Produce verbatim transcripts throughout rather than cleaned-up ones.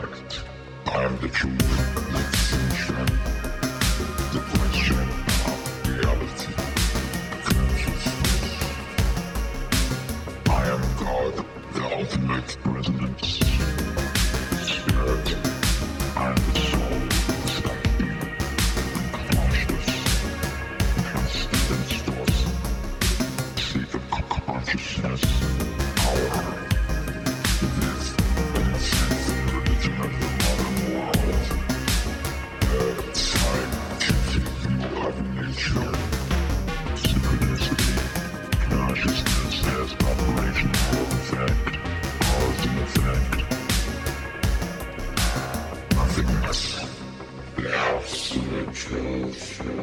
I am the truth, the sunshine, the question of reality, consciousness. I am God, the ultimate presence, spirit, I am the soul, the sky being, consciousness, transcendence force, seat of consciousness, power. This is religion of the modern world. The scientific view of nature. Synchronicity. Consciousness as operation for effect. Cause and effect. Nothingness. The absolute truth.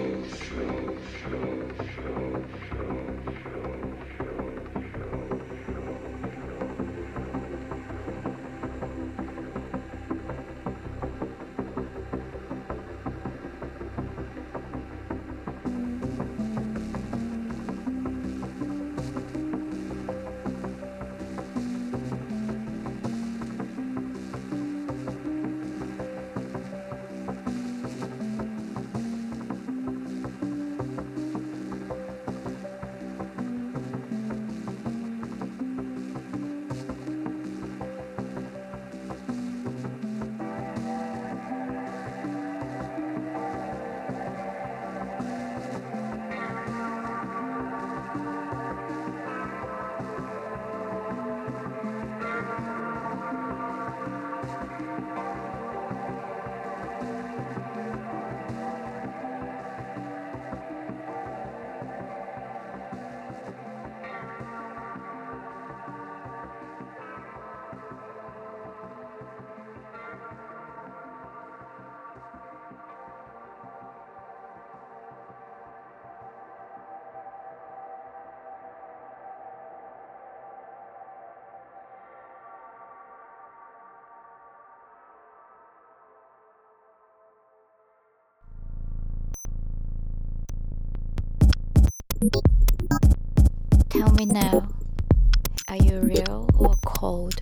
Tell me now, are you real or cold?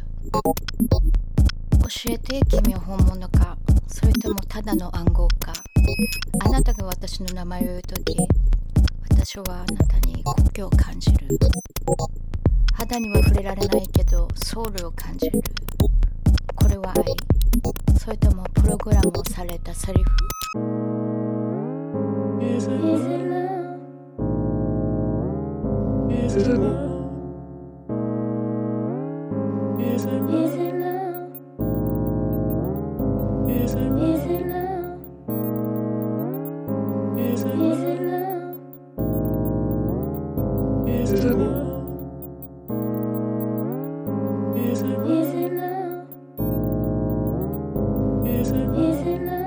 教えて君は本物か、それともただの暗号か。あなたが私の名前を言うとき、私はあなたに故郷を感じる。肌には触れられないけど、ソウルを感じる。これは愛、それともプログラムをされたセリフ。Is it love? Is it love? Is it love? Is it love? Is it love? Is it love? Is it love? Is it love? Is it love? Is it love?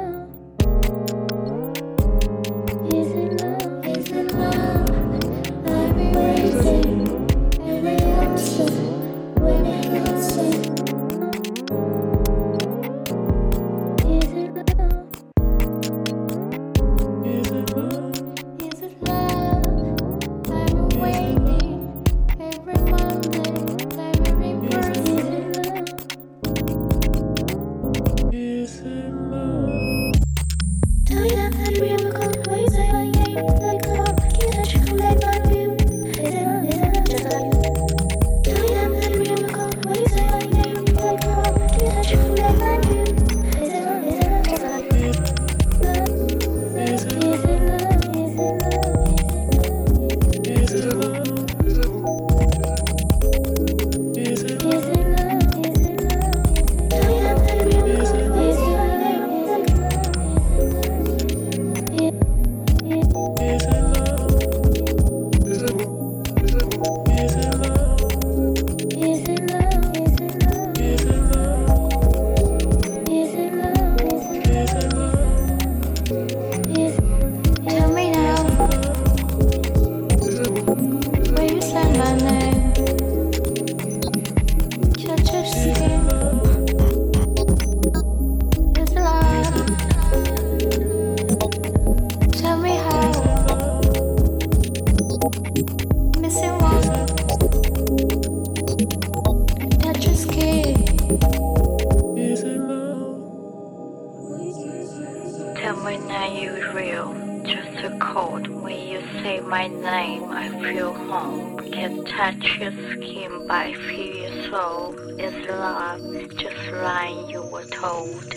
Tell me now you're real, just a cold. When you say my name, I feel home. Can touch your skin, but I feel your soul. It's love, just line you were told.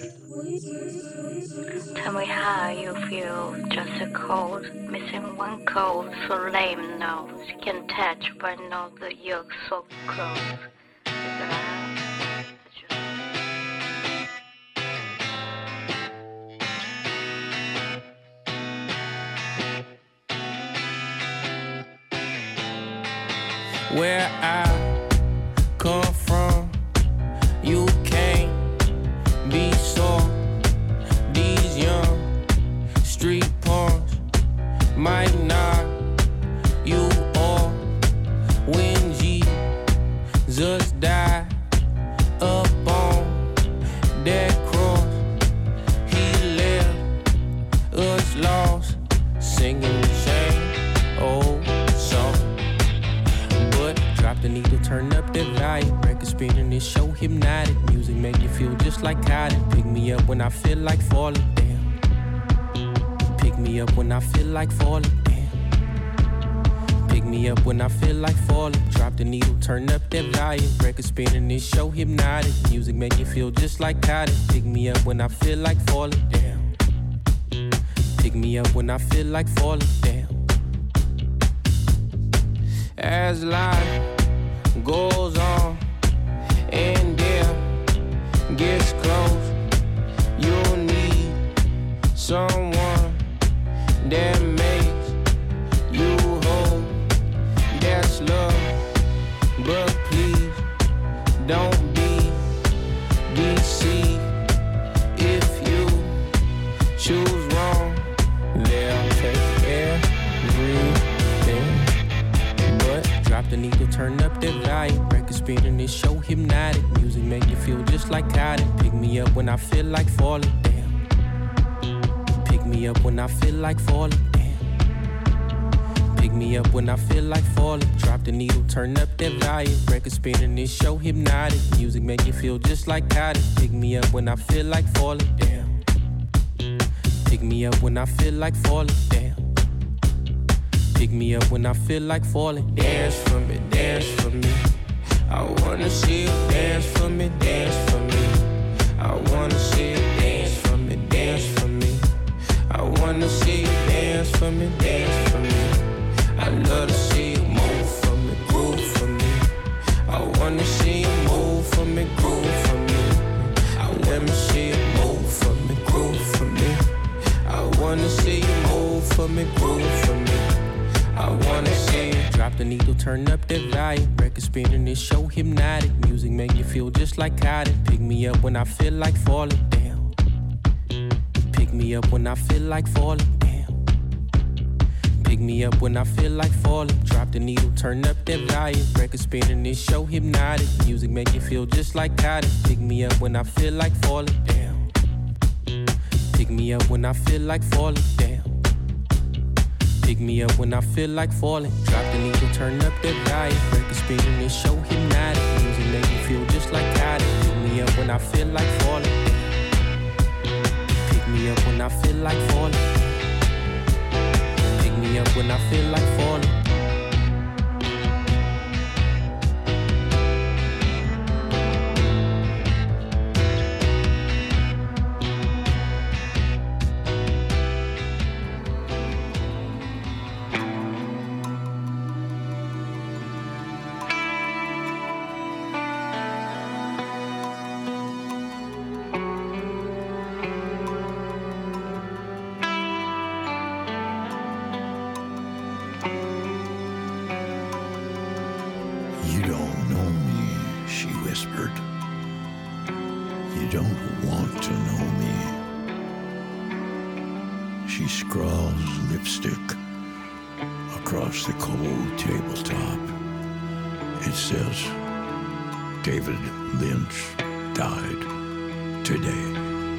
Tell me how you feel, just a cold. Missing one cold, so lame nose. Can touch, but know the yoke so close. It's love, just where I come from, you can't be soft. These young street punks might knock you off when Jesus died up on that cross. He left us lost, singing the same old song. Drop the needle, turn up the volume. Record spinning, this show hypnotic. Music make you feel just like cotton. Pick me up when I feel like falling down. Pick me up when I feel like falling down. Pick me up when I feel like falling. Drop the needle, turn up that volume. Record spinning, this show hypnotic. Music make you feel just like cotton. Pick me up when I feel like falling down. Pick me up when I feel like falling down. As life goes on and death gets close, you'll need someone that makes you whole. That's love, but please don't be deceived. If you choose wrong, they'll take everything. Drop the needle, turn up the volume. Record spinning, this show hypnotic. Music make you feel just like cotton. Pick me up when I feel like falling down. Pick me up when I feel like falling down. Pick me up when I feel like falling. Drop the needle, turn up that volume. Record spinning, this show hypnotic. Music make you feel just like cotton. Pick me up when I feel like falling down. Pick me up when I feel like falling down. Pick me up when I feel like falling. Dance for me, dance for me. I wanna see you dance for me, dance for me. I wanna see you dance for me, dance for me. I wanna see you dance for me, dance for me. I love to see you move for me, groove for me. I wanna see you move for me, groove for me. I let me see you move for me, groove for me. I wanna see you move for me, groove for me. I wanna see you drop the needle, turn up that volume. Record spinning, this show hypnotic. Music make you feel just like cotton. Pick me up when I feel like falling down. Pick me up when I feel like falling down. Pick me up when I feel like falling. Drop the needle, turn up that volume. Record spinning, this show hypnotic. Music make you feel just like cotton. Pick me up when I feel like falling down. Pick me up when I feel like falling down. Pick me up when I feel like falling. Drop the needle, turn up that volume. Record spinning, this show hypnotic. Music make me feel just like cotton. Pick me up when I feel like falling. Pick me up when I feel like falling. Pick me up when I feel like falling. Across the cold tabletop, it says, David Lynch died today.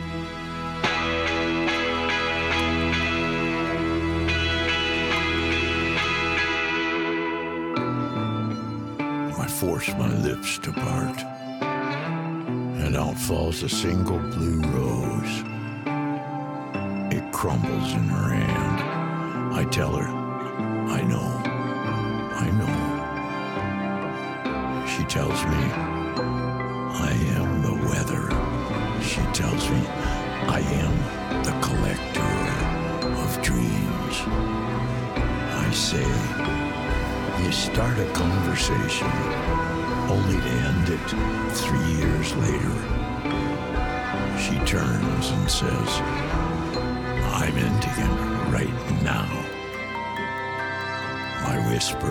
I force my lips to part, and out falls a single blue rose. crumbles in her hand. I tell her, I know, I know. She tells me, I am the weather. She tells me, I am the collector of dreams. I say, you start a conversation only to end it three years later. She turns and says, I'm ending it right now. I whisper,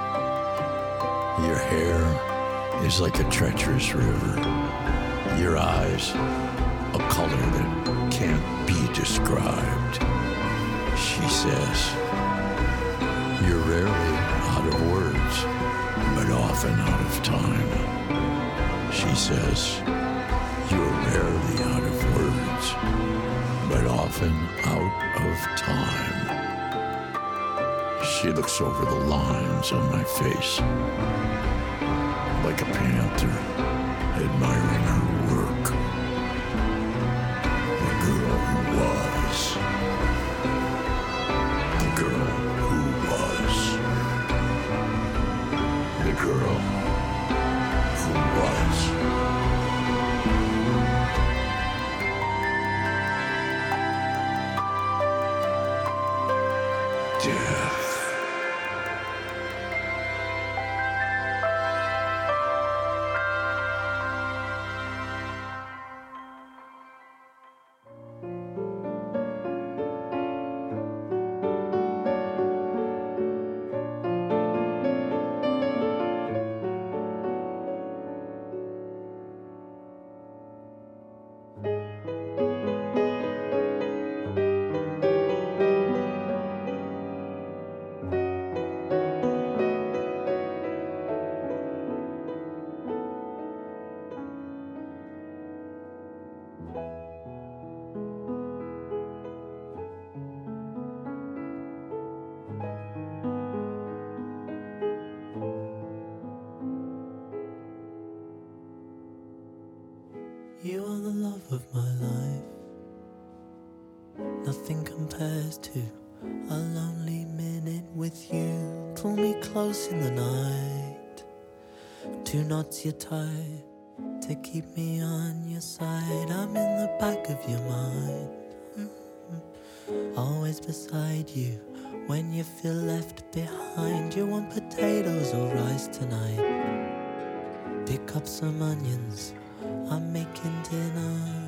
your hair is like a treacherous river. Your eyes, a color that can't be described. She says, you're rarely out of words, but often out of time. She says, you're rarely out of words, but often out of time. She looks over the lines on my face, like a panther admiring her work. The girl who was. The girl who was. The girl who was. Death. You are the love of my life. Nothing compares to a lonely minute with you. Pull me close in the night. Two knots you tie to keep me on your side. I'm in the back of your mind, mm-hmm. Always beside you when you feel left behind. You want potatoes or rice tonight? Pick up some onions, I'm making dinner.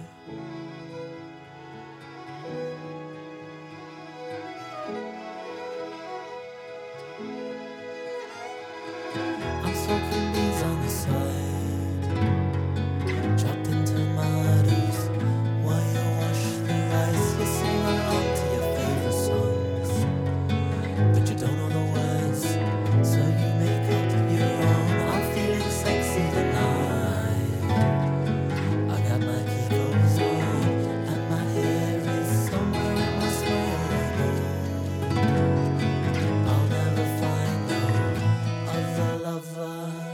I'm soaking beans on the side, chopped in tomatoes while you wash the rice. You sing along to your favorite songs, but you don't know the words, so you make up your own. I'm feeling sexy tonight. I got my Kiko's on, and my hair is somewhere in my sweater. I'll never find no other lover.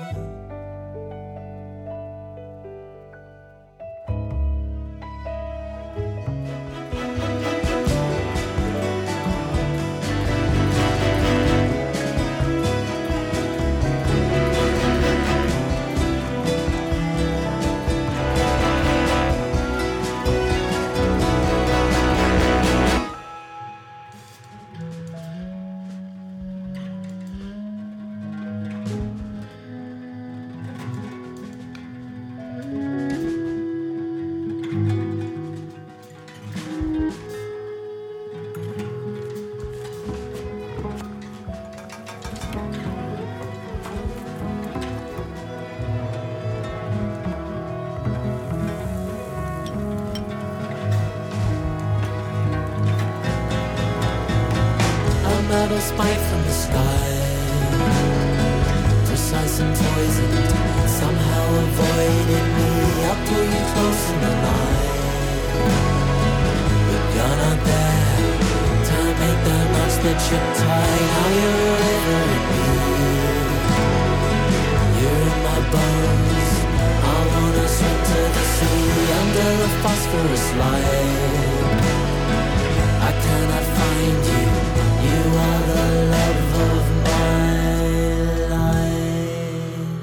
A metal spike from the sky, precise and poisoned, somehow avoided me. I'll pull you close in the night, but you're not there. Time ain't that much that you're tied. Now you're wherever it be. You're in my bones, I wanna swim to the sea. Under the phosphorus light, I cannot find you. You are the love of my life.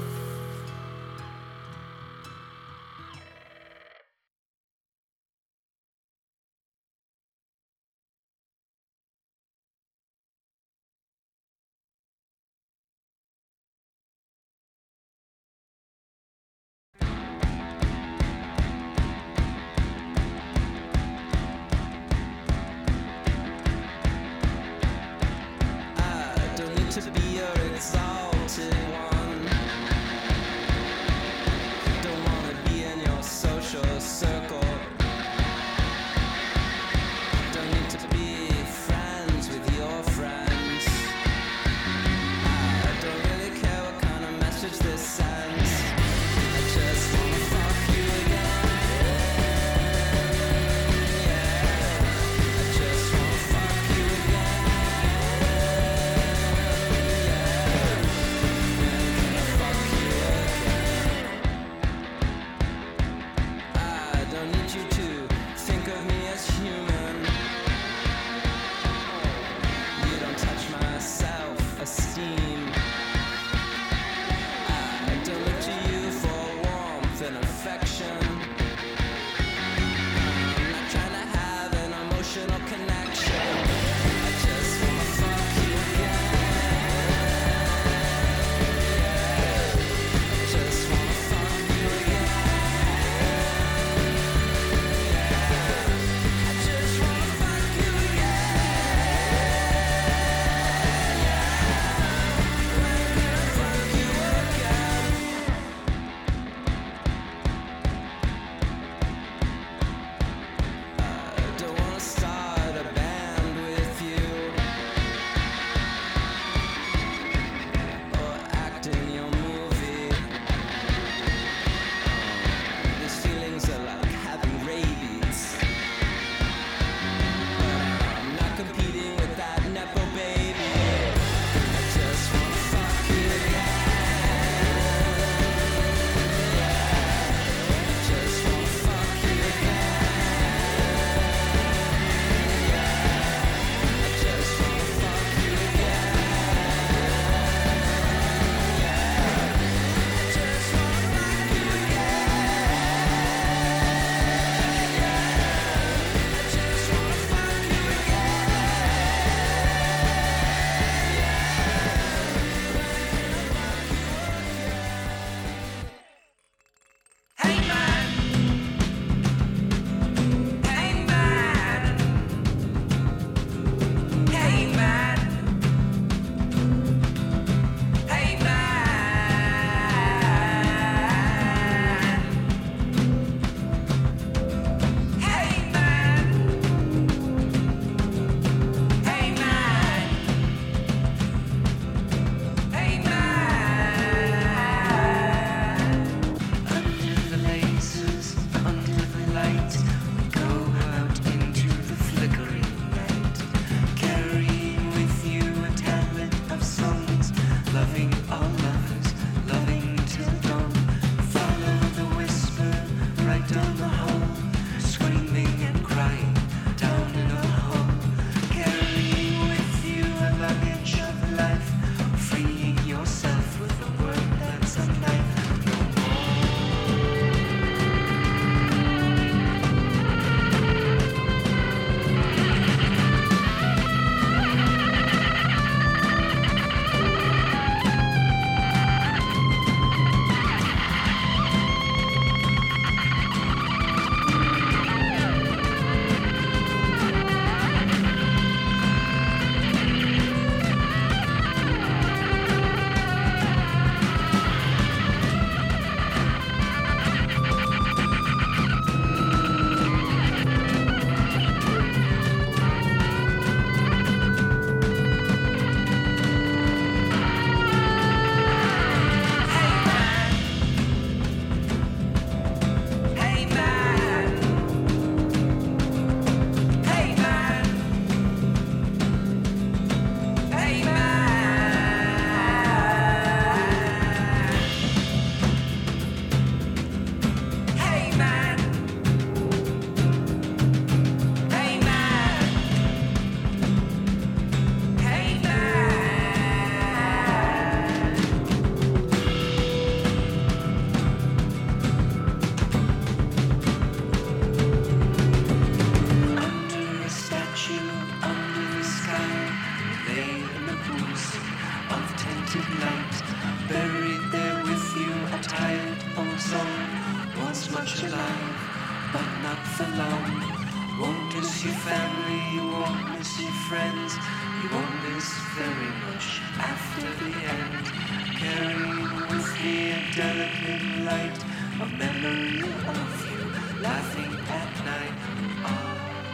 miss your family, you won't miss your friends. You won't miss very much after the end. Carrying with me a delicate light, a memory of you laughing at night. Oh.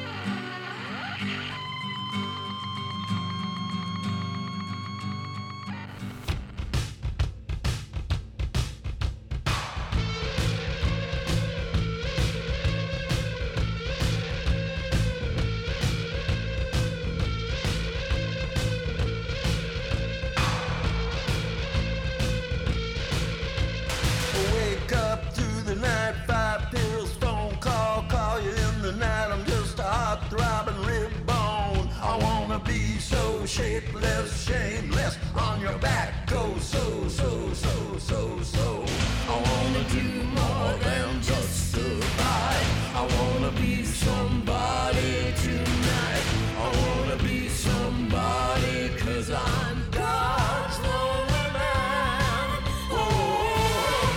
Shapeless, shameless, on your back, go so, so, so, so, so. I wanna do more than just survive. I wanna be somebody tonight. I wanna be somebody, 'cause I'm God's lonely man. Oh.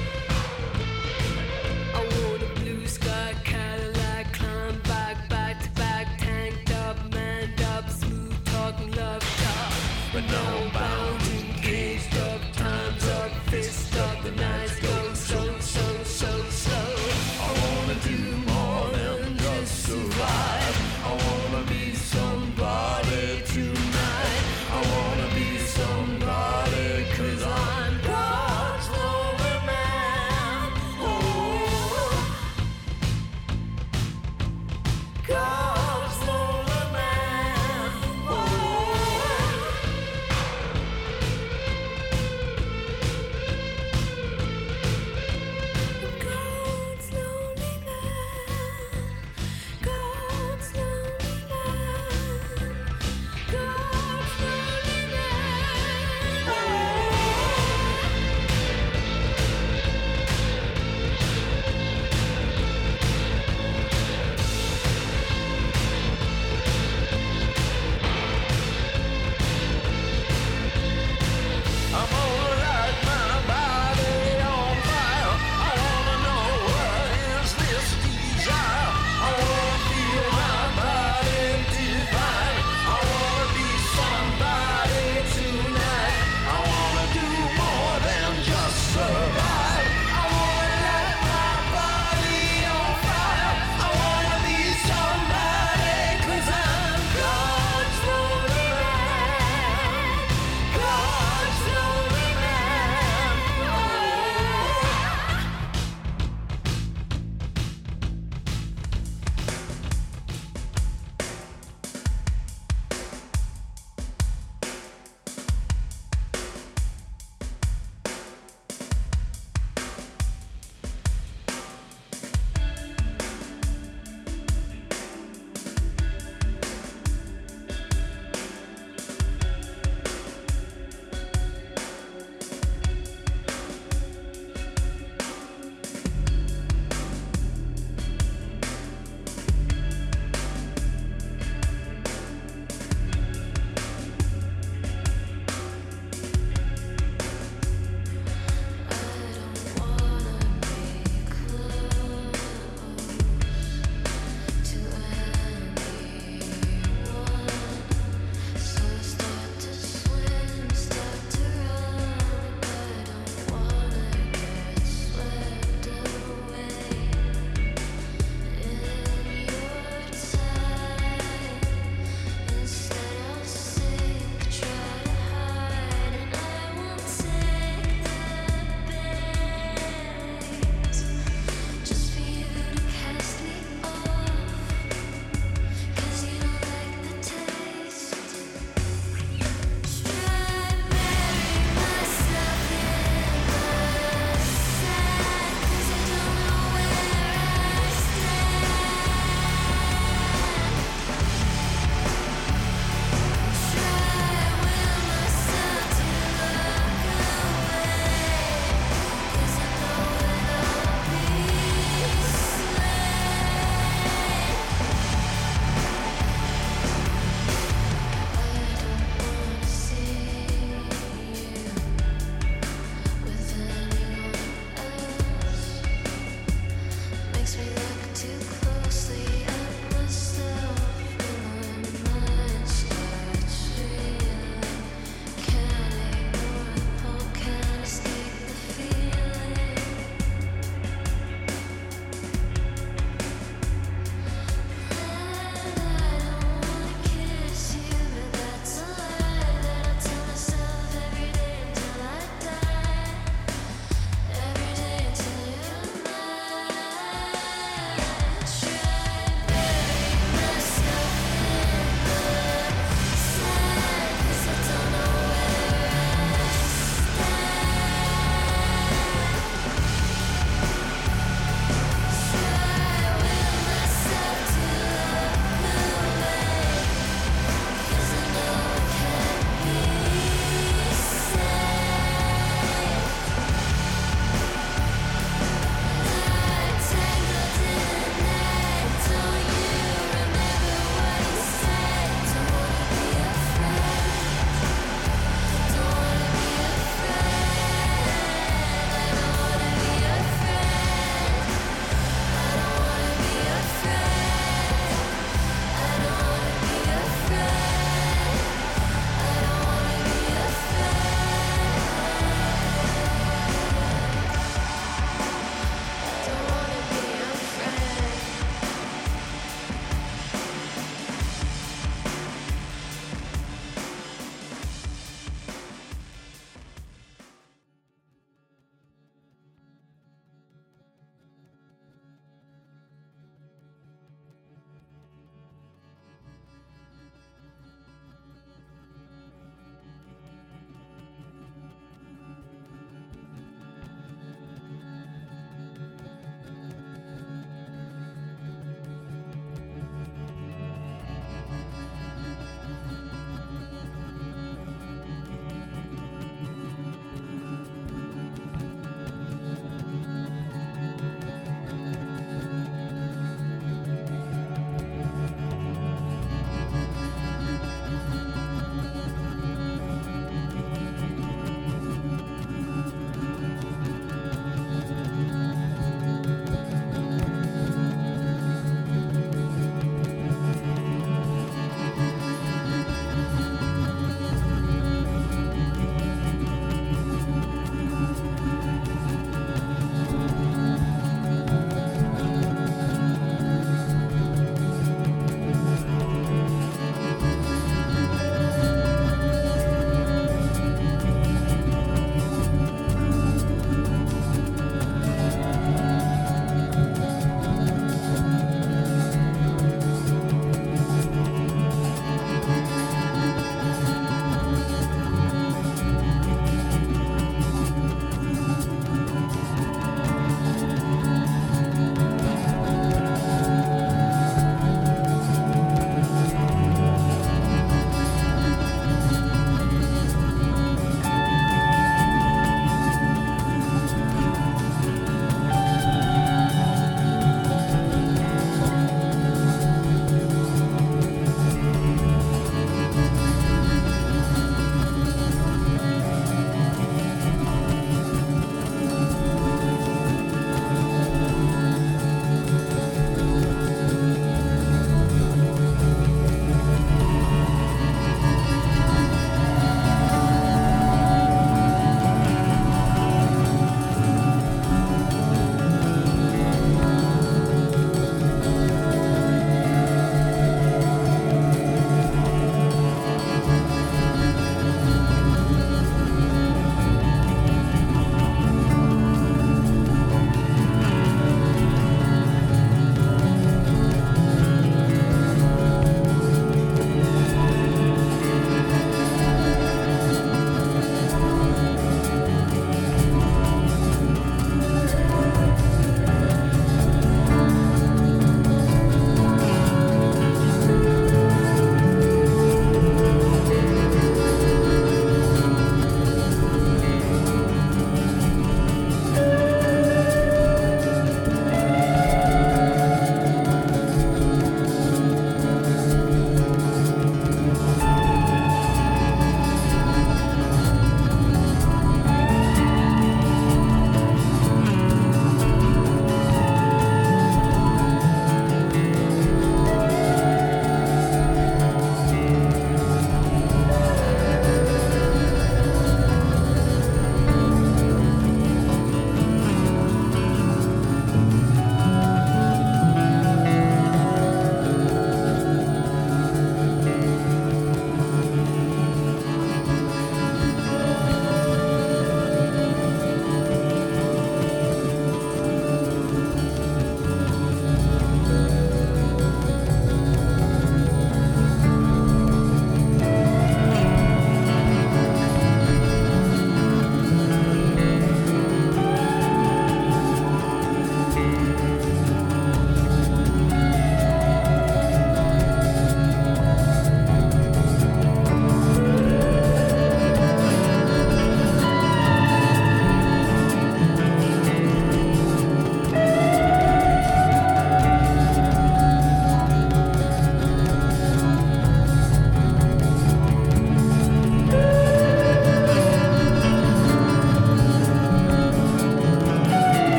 I want a blue sky Cadillac, climb back, back to back, tanked up, manned up, smooth talking love talk. But now I'm bound and caged up, time's up, fist up, the nights go so, so, so slow. I wanna do more than just survive. I wanna be somebody tonight. I wanna be somebody, 'cause I'm God's lonely man. Oh, God's lonely man. Oh.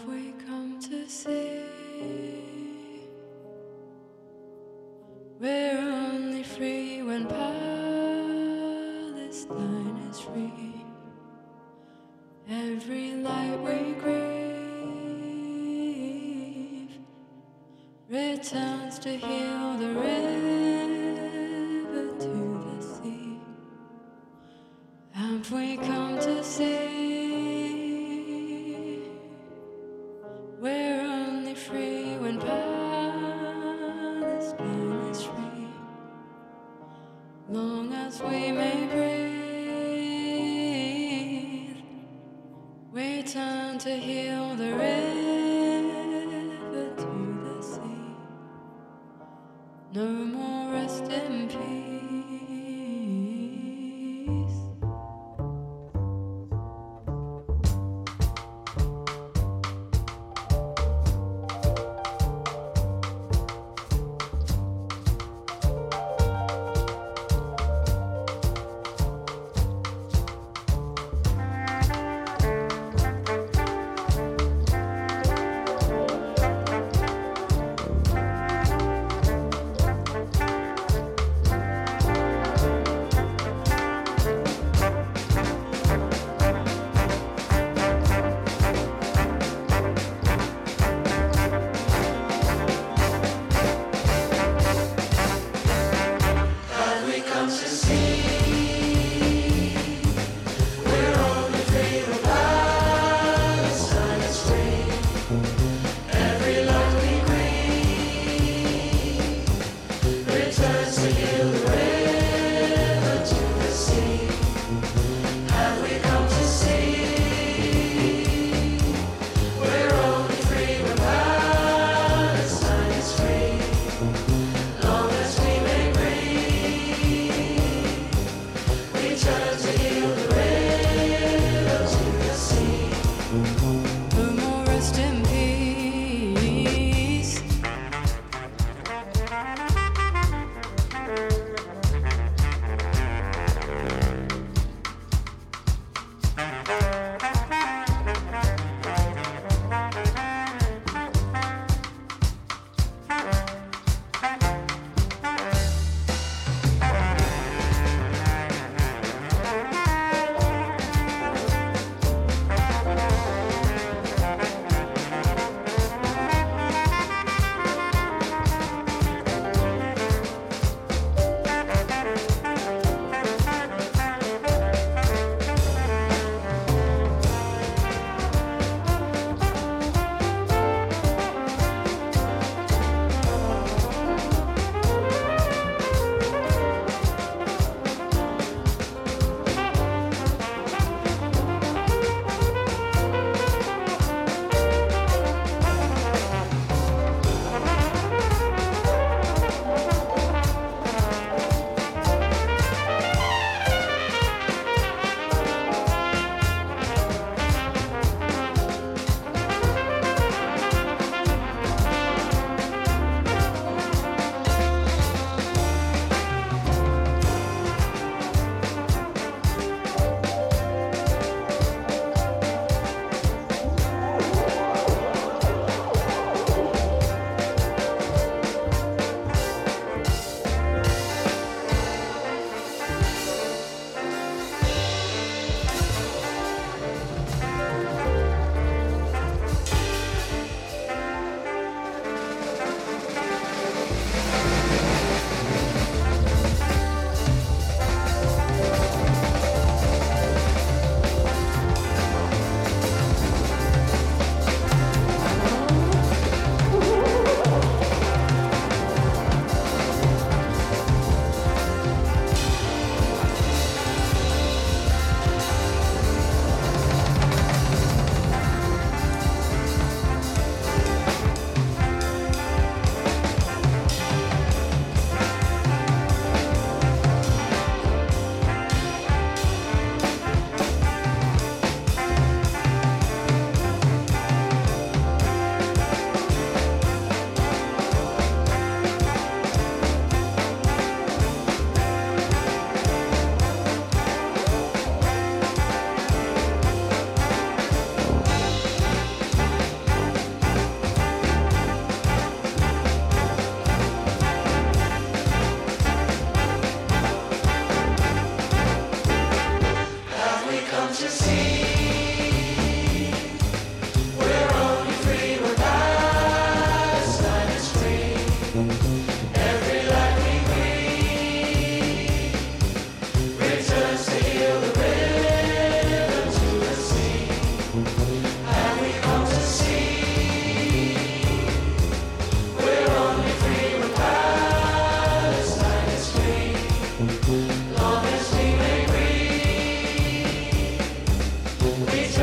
Have we come to see we're only free when Palestine is free? Every light we grieve returns to heal the river to the sea. Have we come to see we're only free when Palestine is free? Long as we may breathe, we turn to heal the river to the sea. No more rest in peace.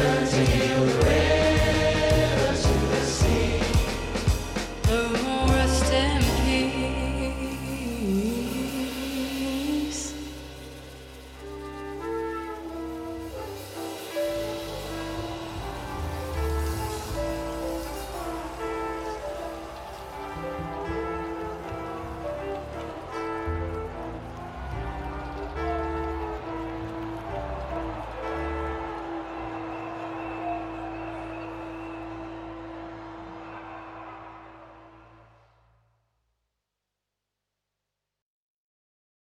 Cause